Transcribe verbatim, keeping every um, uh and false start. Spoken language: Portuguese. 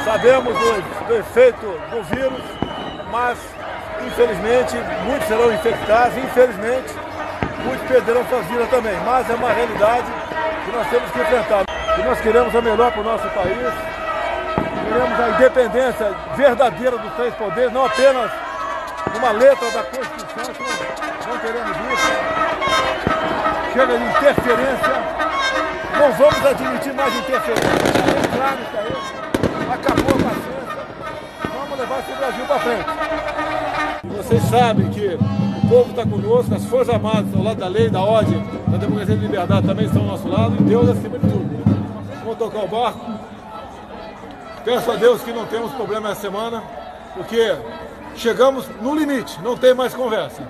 Sabemos do, do efeito do vírus, mas infelizmente muitos serão infectados, infelizmente muitos perderão suas vidas também. Mas é uma realidade que nós temos que enfrentar. E nós queremos o melhor para o nosso país, queremos a independência verdadeira dos três poderes, não apenas uma letra da Constituição, que não queremos isso. Chega de interferência, não vamos admitir mais interferência. É claro isso aí, acabou a paciência, vamos levar esse Brasil para frente. Vocês sabem que o povo está conosco, as Forças Armadas ao lado da lei, da ordem, da democracia e da liberdade também estão ao nosso lado, e Deus acima de tudo. Vamos tocar o barco. Peço a Deus que não temos problema essa semana, porque chegamos no limite, não tem mais conversa.